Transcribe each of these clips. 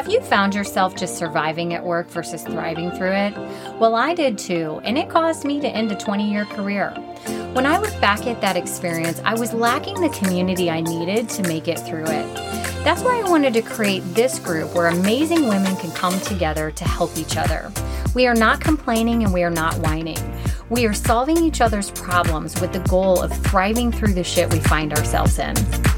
Have you found yourself just surviving at work versus thriving through it? Well, I did too, and it caused me to end a 20-year career. When I look back at that experience, I was lacking the community I needed to make it through it. That's why I wanted to create this group where amazing women can come together to help each other. We are not complaining and we are not whining. We are solving each other's problems with the goal of thriving through the shit we find ourselves in.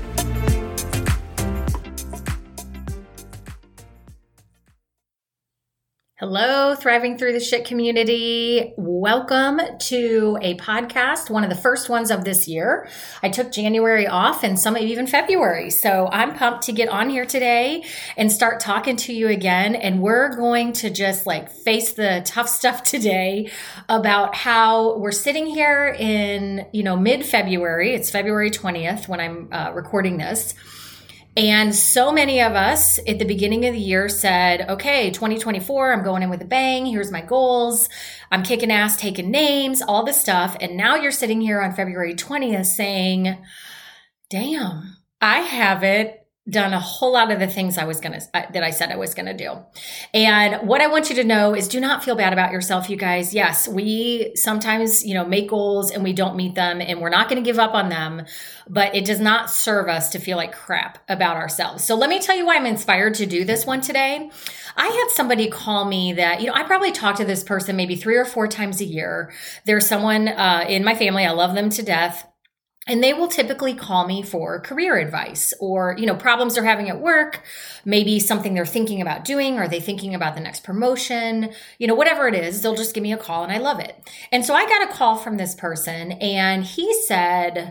Hello, Thriving Through the Shit community. Welcome to a podcast, one of the first ones of this year. I took January off and some even February. So I'm pumped to get on here today and start talking to you again. And we're going to just face the tough stuff today about how we're sitting here in, mid-February. It's February 20th when I'm recording this. And so many of us at the beginning of the year said, okay, 2024, I'm going in with a bang. Here's my goals. I'm kicking ass, taking names, all this stuff. And now you're sitting here on February 20th saying, damn, I haven't done a whole lot of the things that I said I was going to do. And what I want you to know is do not feel bad about yourself, you guys. Yes, we sometimes, make goals and we don't meet them and we're not going to give up on them, but it does not serve us to feel like crap about ourselves. So let me tell you why I'm inspired to do this one today. I had somebody call me that, I probably talk to this person maybe 3 or 4 times a year. There's someone in my family. I love them to death. And they will typically call me for career advice or, problems they're having at work, maybe something they're thinking about doing. Are they thinking about the next promotion? Whatever it is, they'll just give me a call and I love it. And so I got a call from this person and he said,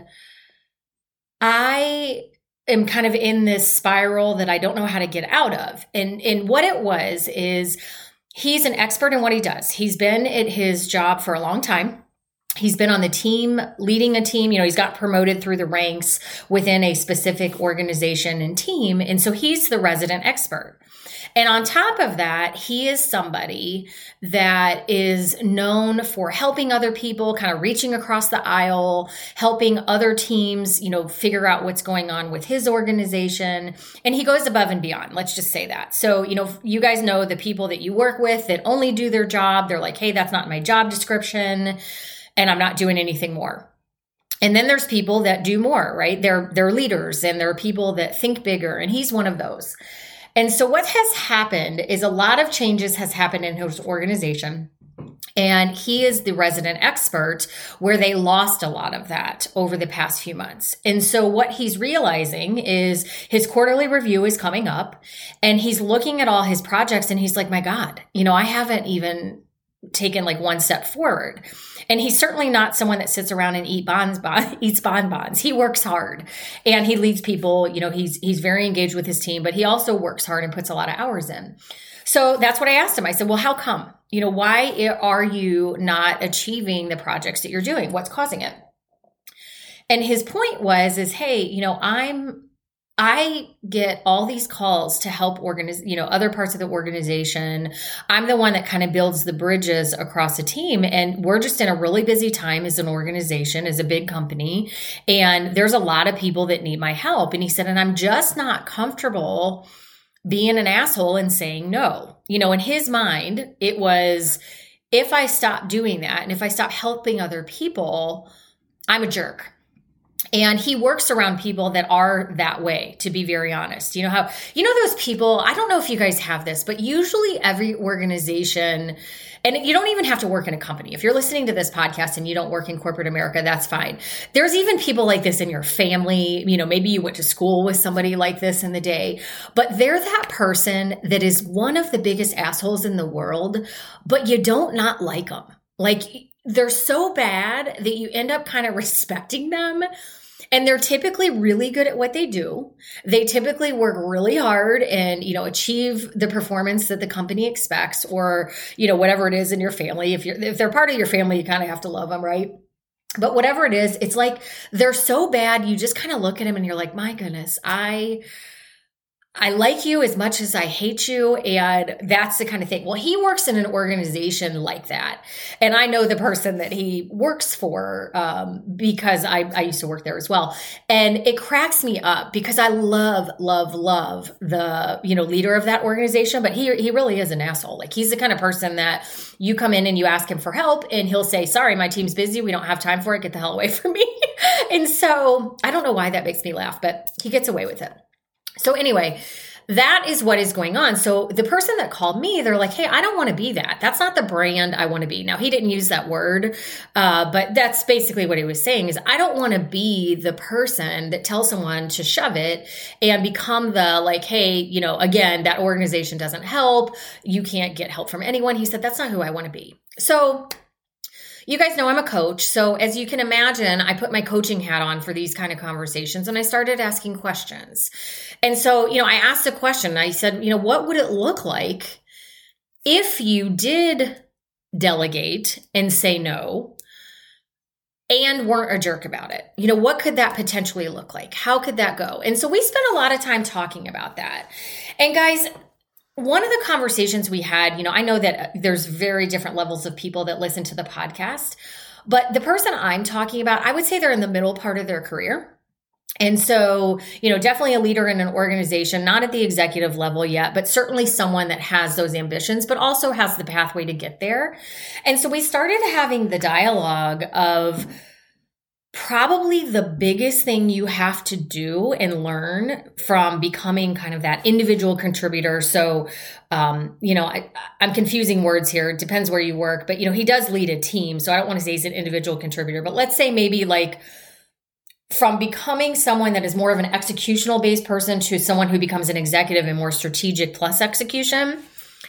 I am kind of in this spiral that I don't know how to get out of. And what it was is he's an expert in what he does. He's been at his job for a long time. He's been on the team, leading a team. He's got promoted through the ranks within a specific organization and team. And so he's the resident expert. And on top of that, he is somebody that is known for helping other people, kind of reaching across the aisle, helping other teams, figure out what's going on with his organization. And he goes above and beyond. Let's just say that. So, you guys know the people that you work with that only do their job. They're like, hey, that's not my job description. And I'm not doing anything more. And then there's people that do more, right? They're leaders and there are people that think bigger. And he's one of those. And so what has happened is a lot of changes has happened in his organization. And he is the resident expert where they lost a lot of that over the past few months. And so what he's realizing is his quarterly review is coming up and he's looking at all his projects and he's like, my God, I haven't even taken one step forward. And he's certainly not someone that sits around and eats bonbons. He works hard and he leads people. He's very engaged with his team, but he also works hard and puts a lot of hours in. So that's what I asked him. I said, well, how come? Why are you not achieving the projects that you're doing? What's causing it? And his point is, hey, I get all these calls to help other parts of the organization. I'm the one that kind of builds the bridges across a team. And we're just in a really busy time as an organization, as a big company. And there's a lot of people that need my help. And he said, and I'm just not comfortable being an asshole and saying no. In his mind, it was, if I stop doing that and if I stop helping other people, I'm a jerk. And he works around people that are that way, to be very honest. Those people, I don't know if you guys have this, but usually every organization, and you don't even have to work in a company. If you're listening to this podcast and you don't work in corporate America, that's fine. There's even people like this in your family. Maybe you went to school with somebody like this in the day, but they're that person that is one of the biggest assholes in the world, but you don't not like them. They're so bad that you end up kind of respecting them. And they're typically really good at what they do. They typically work really hard and, achieve the performance that the company expects or, whatever it is in your family. If they're part of your family, you kind of have to love them, right? But whatever it is, it's like they're so bad. You just kind of look at them and you're like, my goodness, I I like you as much as I hate you. And that's the kind of thing. Well, he works in an organization like that. And I know the person that he works for because I used to work there as well. And it cracks me up because I love the, leader of that organization. But he really is an asshole. Like, he's the kind of person that you come in and you ask him for help and he'll say, sorry, my team's busy. We don't have time for it. Get the hell away from me. And so I don't know why that makes me laugh, but he gets away with it. So anyway, that is what is going on. So the person that called me, they're like, hey, I don't want to be that. That's not the brand I want to be. Now, he didn't use that word, but that's basically what he was saying is I don't want to be the person that tells someone to shove it and become the like, hey, again, that organization doesn't help. You can't get help from anyone. He said, that's not who I want to be. So you guys know I'm a coach. So as you can imagine, I put my coaching hat on for these kind of conversations and I started asking questions. And so, I asked a question. I said, what would it look like if you did delegate and say no and weren't a jerk about it? What could that potentially look like? How could that go? And so we spent a lot of time talking about that. And guys, one of the conversations we had, I know that there's very different levels of people that listen to the podcast, but the person I'm talking about, I would say they're in the middle part of their career. And so, definitely a leader in an organization, not at the executive level yet, but certainly someone that has those ambitions, but also has the pathway to get there. And so we started having the dialogue of probably the biggest thing you have to do and learn from becoming kind of that individual contributor. So, I'm confusing words here. It depends where you work, but, he does lead a team. So I don't want to say he's an individual contributor, but let's say maybe like from becoming someone that is more of an executional based person to someone who becomes an executive and more strategic plus execution.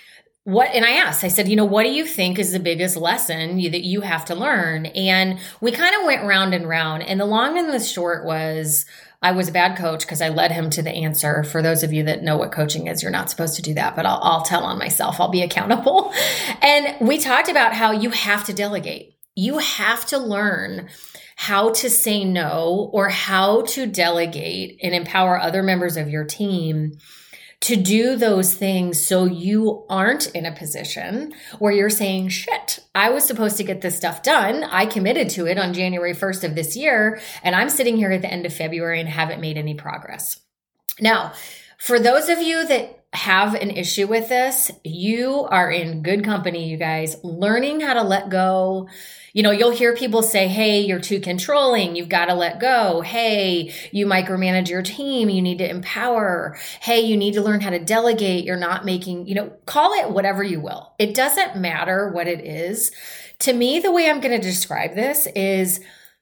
And I asked, I said, what do you think is the biggest lesson that you have to learn? And we kind of went round and round. And the long and the short was, I was a bad coach because I led him to the answer. For those of you that know what coaching is, you're not supposed to do that, but I'll tell on myself. I'll be accountable. And we talked about how you have to delegate. You have to learn how to say no or how to delegate and empower other members of your team to do those things so you aren't in a position where you're saying, shit, I was supposed to get this stuff done. I committed to it on January 1st of this year, and I'm sitting here at the end of February and haven't made any progress. Now, for those of you that have an issue with this, you are in good company, you guys. Learning how to let go. You'll hear people say, hey, you're too controlling. You've got to let go. Hey, you micromanage your team. You need to empower. Hey, you need to learn how to delegate. You're not making, call it whatever you will. It doesn't matter what it is. To me, the way I'm going to describe this is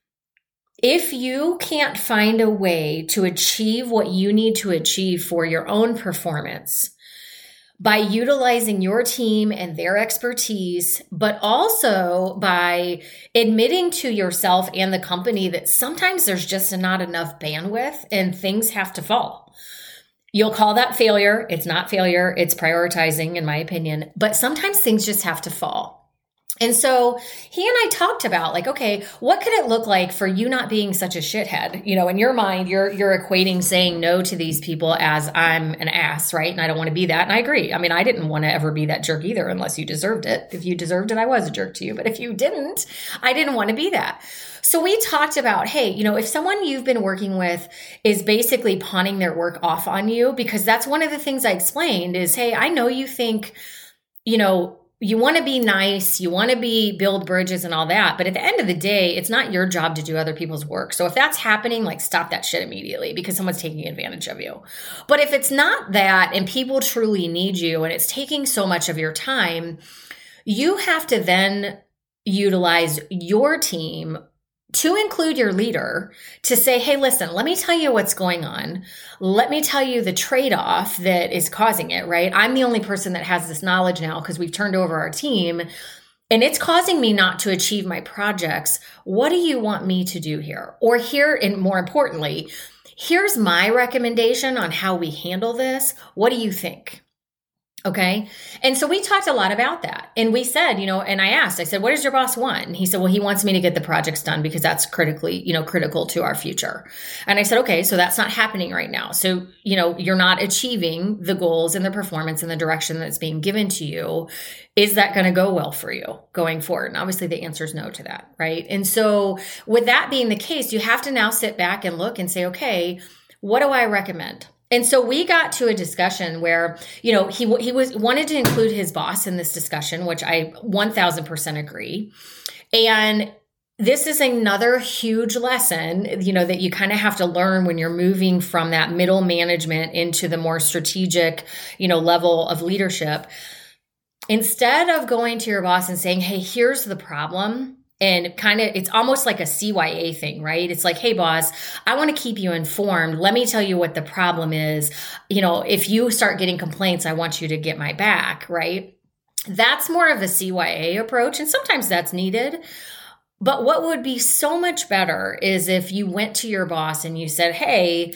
if you can't find a way to achieve what you need to achieve for your own performance, by utilizing your team and their expertise, but also by admitting to yourself and the company that sometimes there's just not enough bandwidth and things have to fall. You'll call that failure. It's not failure. It's prioritizing, in my opinion. But sometimes things just have to fall. And so he and I talked about like, okay, what could it look like for you not being such a shithead? In your mind, you're equating saying no to these people as I'm an ass, right? And I don't want to be that. And I agree. I mean, I didn't want to ever be that jerk either, unless you deserved it. If you deserved it, I was a jerk to you. But if you didn't, I didn't want to be that. So we talked about, hey, if someone you've been working with is basically pawning their work off on you, because that's one of the things I explained is, hey, I know you think, you want to be nice, you want to build bridges and all that. But at the end of the day, it's not your job to do other people's work. So if that's happening, like stop that shit immediately because someone's taking advantage of you. But if it's not that and people truly need you and it's taking so much of your time, you have to then utilize your team to include your leader to say, hey, listen, let me tell you what's going on. Let me tell you the trade-off that is causing it, right? I'm the only person that has this knowledge now because we've turned over our team and it's causing me not to achieve my projects. What do you want me to do here? Or here, and more importantly, here's my recommendation on how we handle this. What do you think? Okay. And so we talked a lot about that. And we said, and I said, what does your boss want? And he said, well, he wants me to get the projects done because that's critical to our future. And I said, okay, so that's not happening right now. So, you're not achieving the goals and the performance and the direction that's being given to you. Is that going to go well for you going forward? And obviously the answer is no to that. Right. And so with that being the case, you have to now sit back and look and say, okay, what do I recommend? And so we got to a discussion where, he wanted to include his boss in this discussion, which I 1000% agree. And this is another huge lesson, that you kind of have to learn when you're moving from that middle management into the more strategic, level of leadership. Instead of going to your boss and saying, hey, here's the problem. And it's almost like a CYA thing, right? It's like, hey, boss, I want to keep you informed. Let me tell you what the problem is. If you start getting complaints, I want you to get my back, right? That's more of a CYA approach. And sometimes that's needed. But what would be so much better is if you went to your boss and you said, hey,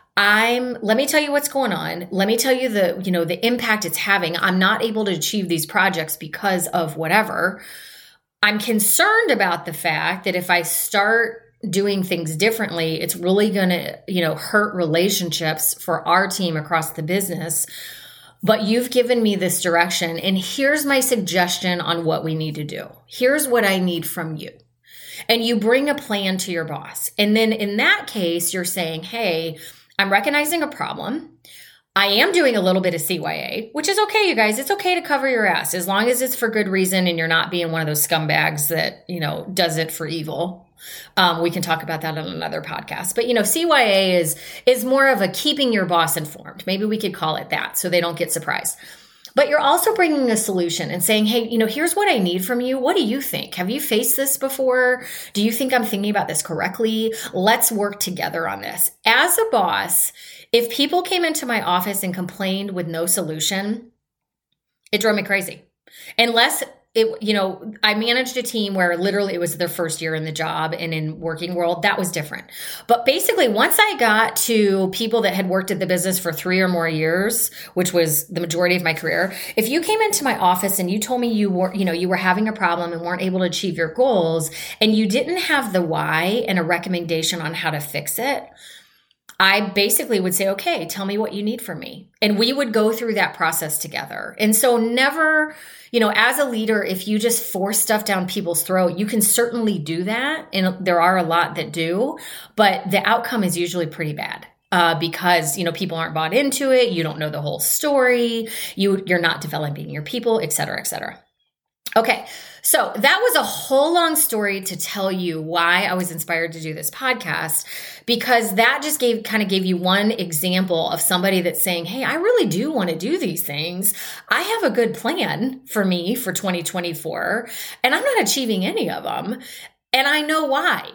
let me tell you what's going on. Let me tell you the impact it's having. I'm not able to achieve these projects because of whatever. I'm concerned about the fact that if I start doing things differently, it's really going to, hurt relationships for our team across the business. But you've given me this direction, and here's my suggestion on what we need to do. Here's what I need from you. And you bring a plan to your boss. And then in that case, you're saying, hey, I'm recognizing a problem. I am doing a little bit of CYA, which is okay, you guys. It's okay to cover your ass as long as it's for good reason and you're not being one of those scumbags that, does it for evil. We can talk about that on another podcast. But, CYA is more of a keeping your boss informed. Maybe we could call it that so they don't get surprised. But you're also bringing a solution and saying, hey, here's what I need from you. What do you think? Have you faced this before? Do you think I'm thinking about this correctly? Let's work together on this. As a boss, if people came into my office and complained with no solution, it drove me crazy. Unless I managed a team where literally it was their first year in the job and in working world, that was different. But basically, once I got to people that had worked at the business for 3 or more years, which was the majority of my career, if you came into my office and you told me you were having a problem and weren't able to achieve your goals and you didn't have the why and a recommendation on how to fix it, I basically would say, okay, tell me what you need from me. And we would go through that process together. And so never, as a leader, if you just force stuff down people's throat, you can certainly do that. And there are a lot that do, but the outcome is usually pretty bad. Because, people aren't bought into it. You don't know the whole story. You're not developing your people, et cetera, et cetera. Okay, so that was a whole long story to tell you why I was inspired to do this podcast, because that just gave you one example of somebody that's saying, hey, I really do want to do these things. I have a good plan for me for 2024, and I'm not achieving any of them. And I know why.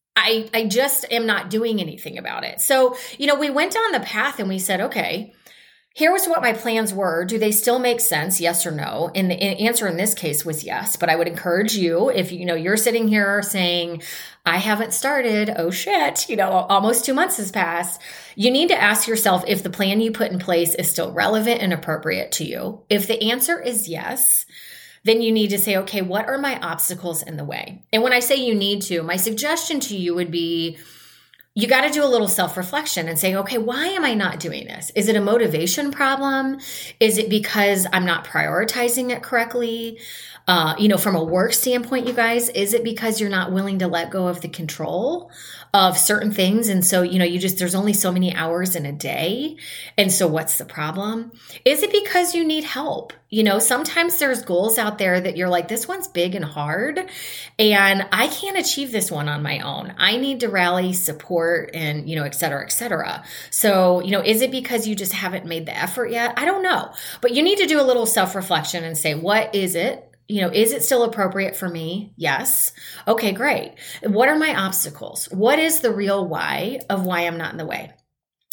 I just am not doing anything about it. So, we went down the path and we said, okay, here was what my plans were. Do they still make sense? Yes or no? And the answer in this case was yes. But I would encourage you, if you're sitting here saying, I haven't started, oh shit, almost 2 months has passed. You need to ask yourself if the plan you put in place is still relevant and appropriate to you. If the answer is yes, then you need to say, okay, what are my obstacles in the way? And when I say you need to, my suggestion to you would be, you got to do a little self-reflection and say, okay, why am I not doing this? Is it a motivation problem? Is it because I'm not prioritizing it correctly? From a work standpoint, you guys, is it because you're not willing to let go of the control of certain things? And so, there's only so many hours in a day. And so what's the problem? Is it because you need help? Sometimes there's goals out there that you're like, this one's big and hard, and I can't achieve this one on my own. I need to rally support and, et cetera, et cetera. So, is it because you just haven't made the effort yet? I don't know, but you need to do a little self-reflection and say, what is it? Is it still appropriate for me? Yes. Okay, great. What are my obstacles? What is the real why of why I'm not in the way?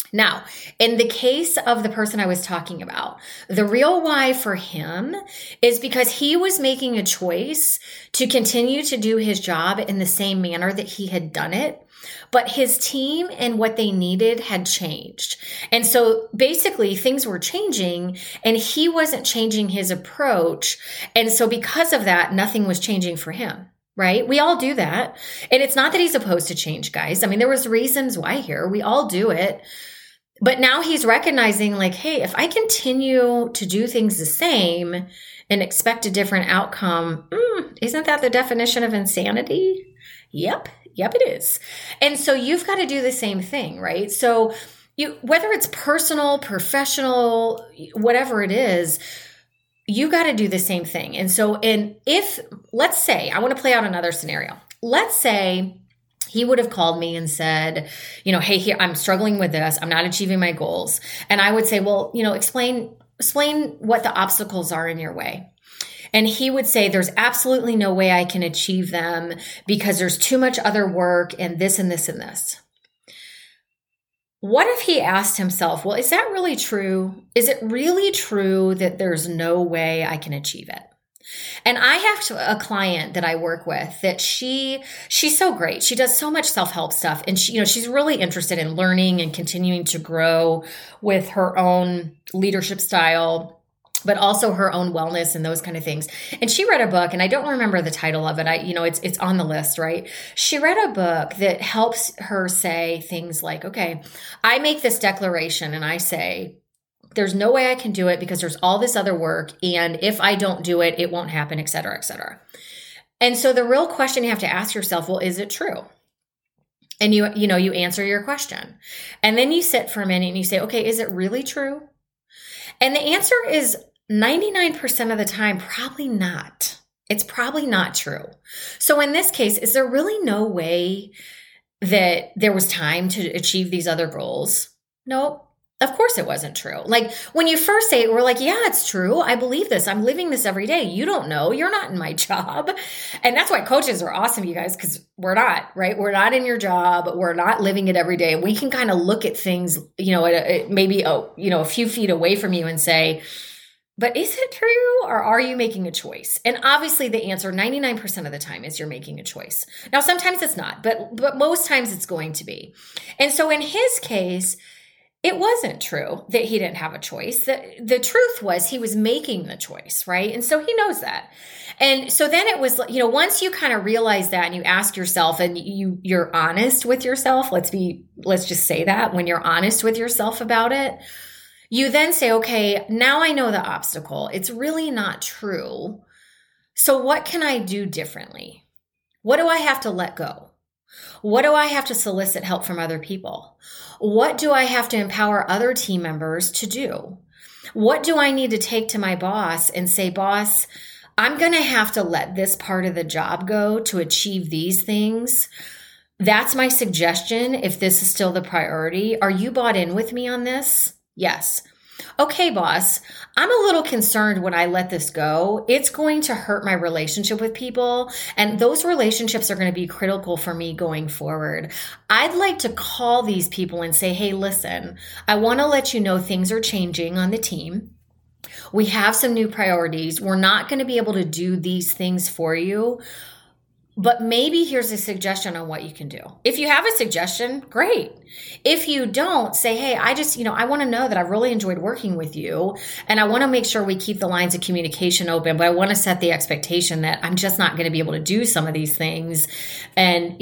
Now, in the case of the person I was talking about, the real why for him is because he was making a choice to continue to do his job in the same manner that he had done it, but his team and what they needed had changed. And so basically things were changing and he wasn't changing his approach. And so because of that, nothing was changing for him. Right? We all do that. And it's not that he's opposed to change, guys. I mean, there was reasons why here. We all do it. But now he's recognizing like, hey, if I continue to do things the same and expect a different outcome, isn't that the definition of insanity? Yep, it is. And so you've got to do the same thing, right? So whether it's personal, professional, whatever it is, you got to do the same thing. And so, if, let's say, I want to play out another scenario. Let's say he would have called me and said, hey, here, I'm struggling with this. I'm not achieving my goals. And I would say, well, explain what the obstacles are in your way. And he would say, there's absolutely no way I can achieve them because there's too much other work and this and this and this. What if he asked himself, well, is that really true? Is it really true that there's no way I can achieve it? And I have a client that I work with that she's so great. She does so much self-help stuff. And she's really interested in learning and continuing to grow with her own leadership style, but also her own wellness and those kind of things. And she read a book, and I don't remember the title of it. It's on the list, right? She read a book that helps her say things like, okay, I make this declaration and I say, there's no way I can do it because there's all this other work. And if I don't do it, it won't happen, et cetera, et cetera. And so the real question you have to ask yourself, well, is it true? And you answer your question. And then you sit for a minute and you say, okay, is it really true? And the answer is 99% of the time, probably not. It's probably not true. So in this case, is there really no way that there was time to achieve these other goals? Nope. Of course it wasn't true. Like when you first say it, we're like, yeah, it's true. I believe this. I'm living this every day. You don't know. You're not in my job. And that's why coaches are awesome, you guys, because we're not, right? We're not in your job. We're not living it every day. We can kind of look at things, maybe a few feet away from you and say, but is it true or are you making a choice? And obviously the answer 99% of the time is you're making a choice. Now, sometimes it's not, but most times it's going to be. And so in his case, it wasn't true that he didn't have a choice. The truth was he was making the choice, right? And so he knows that. And so then it was, once you kind of realize that and you ask yourself and you're honest with yourself, let's just say that when you're honest with yourself about it, you then say, okay, now I know the obstacle. It's really not true. So what can I do differently? What do I have to let go? What do I have to solicit help from other people? What do I have to empower other team members to do? What do I need to take to my boss and say, boss, I'm going to have to let this part of the job go to achieve these things. That's my suggestion. If this is still the priority, are you bought in with me on this? Yes. Okay, boss, I'm a little concerned when I let this go. It's going to hurt my relationship with people, and those relationships are going to be critical for me going forward. I'd like to call these people and say, hey, listen, I want to let you know things are changing on the team. We have some new priorities. We're not going to be able to do these things for you. But maybe here's a suggestion on what you can do. If you have a suggestion, great. If you don't, say, hey, I want to know that I've really enjoyed working with you. And I want to make sure we keep the lines of communication open, but I want to set the expectation that I'm just not going to be able to do some of these things. And,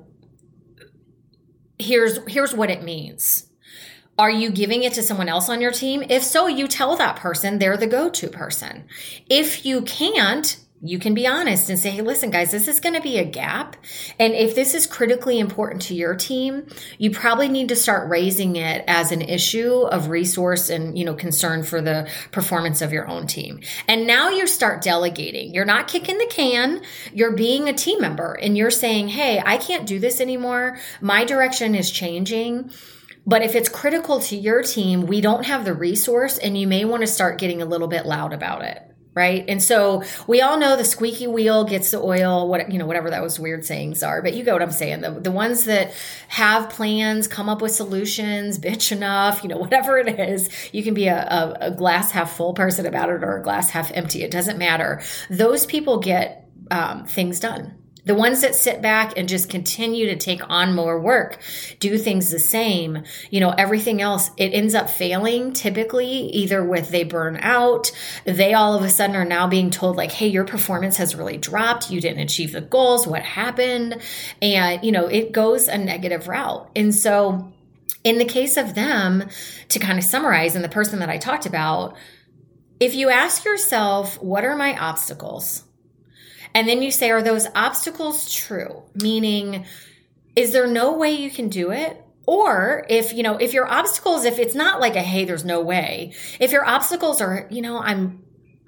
here's what it means. Are you giving it to someone else on your team? If so, you tell that person they're the go-to person. If you can't, you can be honest and say, hey, listen, guys, this is going to be a gap. And if this is critically important to your team, you probably need to start raising it as an issue of resource and, concern for the performance of your own team. And now you start delegating. You're not kicking the can. You're being a team member and you're saying, hey, I can't do this anymore. My direction is changing. But if it's critical to your team, we don't have the resource and you may want to start getting a little bit loud about it. right? And so we all know the squeaky wheel gets the oil, whatever those weird sayings are, but you get what I'm saying. The ones that have plans, come up with solutions, bitch enough, whatever it is, you can be a glass half full person about it or a glass half empty. It doesn't matter. Those people get things done. The ones that sit back and just continue to take on more work, do things the same, everything else, it ends up failing typically either with they burn out, they all of a sudden are now being told like, hey, your performance has really dropped. You didn't achieve the goals. What happened? And, it goes a negative route. And so in the case of them, to kind of summarize, and the person that I talked about, if you ask yourself, what are my obstacles? And then you say, are those obstacles true? Meaning, is there no way you can do it? Or if your obstacles, if it's not like hey, there's no way. If your obstacles are, I'm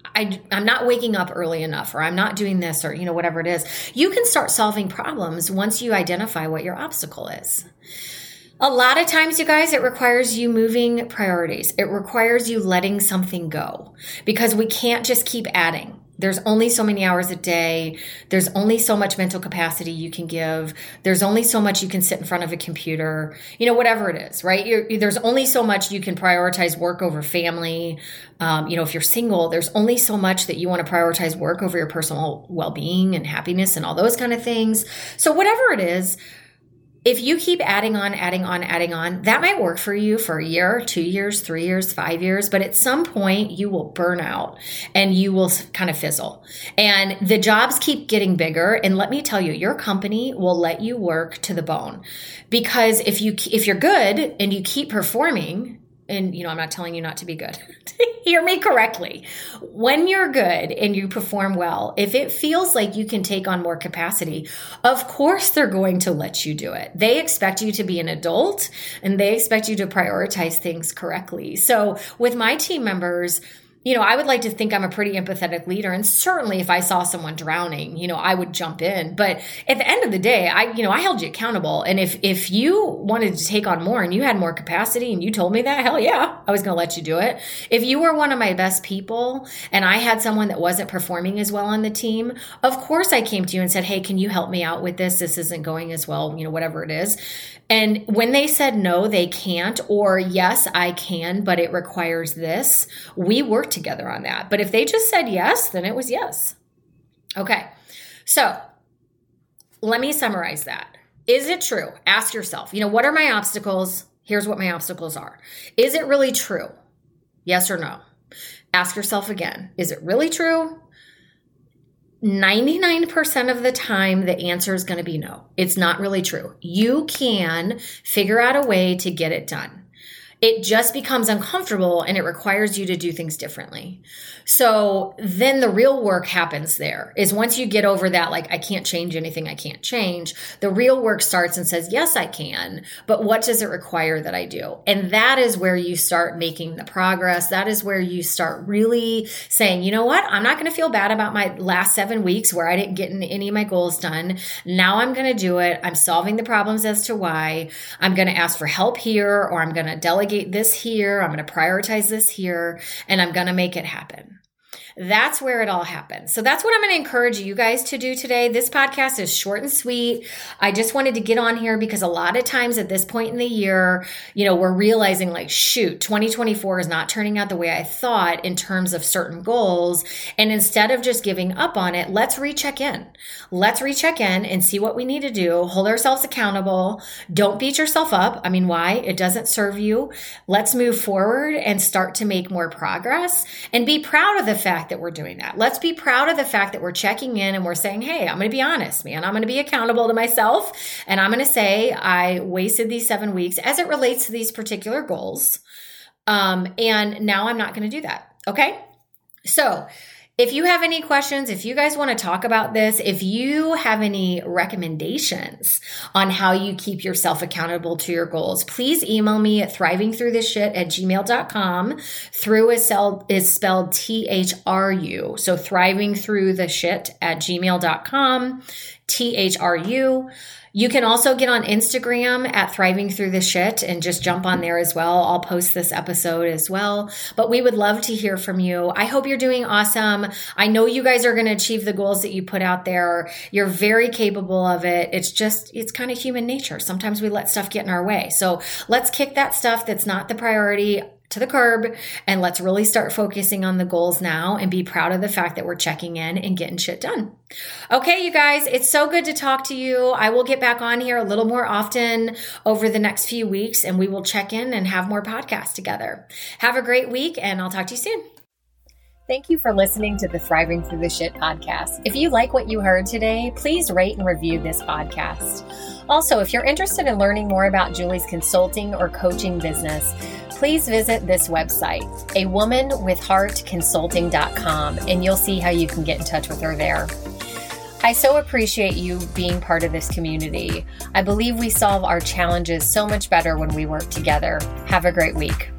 not waking up early enough, or I'm not doing this, or, whatever it is, you can start solving problems once you identify what your obstacle is. A lot of times, you guys, it requires you moving priorities. It requires you letting something go because we can't just keep adding. There's only so many hours a day. There's only so much mental capacity you can give. There's only so much you can sit in front of a computer, whatever it is, right? There's only so much you can prioritize work over family. If you're single, there's only so much that you want to prioritize work over your personal well-being and happiness and all those kind of things. So whatever it is, if you keep adding on, that might work for you for a year, 2 years, 3 years, 5 years, but at some point you will burn out and you will kind of fizzle. And the jobs keep getting bigger. And let me tell you, your company will let you work to the bone, because if you're good and you keep performing, and, I'm not telling you not to be good. Hear me correctly. When you're good and you perform well, if it feels like you can take on more capacity, of course they're going to let you do it. They expect you to be an adult and they expect you to prioritize things correctly. So with my team members, I would like to think I'm a pretty empathetic leader. And certainly if I saw someone drowning, I would jump in. But at the end of the day, I held you accountable. And if you wanted to take on more and you had more capacity and you told me that, hell yeah, I was going to let you do it. If you were one of my best people and I had someone that wasn't performing as well on the team, of course I came to you and said, hey, can you help me out with this? This isn't going as well, whatever it is. And when they said no, they can't, or yes, I can, but it requires this, we worked together on that. But if they just said yes, then it was yes. Okay. So let me summarize that. Is it true? Ask yourself, what are my obstacles? Here's what my obstacles are. Is it really true? Yes or no? Ask yourself again. Is it really true? 99% of the time, the answer is going to be no. It's not really true. You can figure out a way to get it done. It just becomes uncomfortable and it requires you to do things differently. So then the real work happens there is once you get over that, like, I can't change anything I can't change, the real work starts and says, yes, I can, but what does it require that I do? And that is where you start making the progress. That is where you start really saying, you know what? I'm not going to feel bad about my last 7 weeks where I didn't get any of my goals done. Now I'm going to do it. I'm solving the problems as to why. I'm going to ask for help here, or I'm going to delegate this here. I'm going to prioritize this here, and I'm going to make it happen. That's where it all happens. So that's what I'm going to encourage you guys to do today. This podcast is short and sweet. I just wanted to get on here because a lot of times at this point in the year, we're realizing like, shoot, 2024 is not turning out the way I thought in terms of certain goals. And instead of just giving up on it, let's recheck in. Let's recheck in and see what we need to do. Hold ourselves accountable. Don't beat yourself up. I mean, why? It doesn't serve you. Let's move forward and start to make more progress and be proud of the fact that we're doing that. Let's be proud of the fact that we're checking in and we're saying, hey, I'm going to be honest, man. I'm going to be accountable to myself. And I'm going to say I wasted these 7 weeks as it relates to these particular goals. And now I'm not going to do that. Okay. So if you have any questions, if you guys want to talk about this, if you have any recommendations on how you keep yourself accountable to your goals, please email me at thrivingthroughtheshit@gmail.com. Through is spelled THRU. So thrivingthroughtheshit@gmail.com, THRU. You can also get on Instagram at Thriving Through the Shit and just jump on there as well. I'll post this episode as well. But we would love to hear from you. I hope you're doing awesome. I know you guys are going to achieve the goals that you put out there. You're very capable of it. It's kind of human nature. Sometimes we let stuff get in our way. So let's kick that stuff that's not the priority to the curb, and let's really start focusing on the goals now and be proud of the fact that we're checking in and getting shit done. Okay, you guys, it's so good to talk to you. I will get back on here a little more often over the next few weeks, and we will check in and have more podcasts together. Have a great week, and I'll talk to you soon. Thank you for listening to the Thriving Through the Shit podcast. If you like what you heard today, please rate and review this podcast. Also, if you're interested in learning more about Julie's consulting or coaching business, please visit this website, awomanwithheartconsulting.com, and you'll see how you can get in touch with her there. I so appreciate you being part of this community. I believe we solve our challenges so much better when we work together. Have a great week.